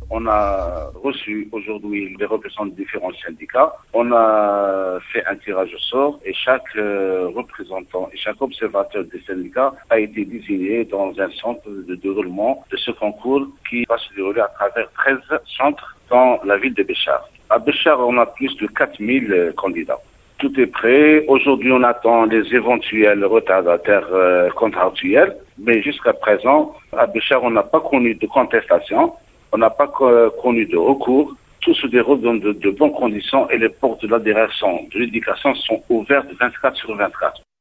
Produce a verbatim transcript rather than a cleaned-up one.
On a reçu aujourd'hui les représentants de différents syndicats. On a fait un tirage au sort et chaque euh, représentant et chaque observateur des syndicats a été désigné dans un centre de déroulement de ce concours qui va se dérouler à travers treize centres dans la ville de Béchar. À Béchar, on a plus de quatre mille candidats. Tout est prêt. Aujourd'hui, on attend les éventuels retardataires euh, contractuels. Mais jusqu'à présent, à Béchar, on n'a pas connu de contestation. On n'a pas connu de recours. Tout se déroule dans de, de bonnes conditions et les portes de la direction de l'éducation sont ouvertes vingt-quatre sur vingt-quatre.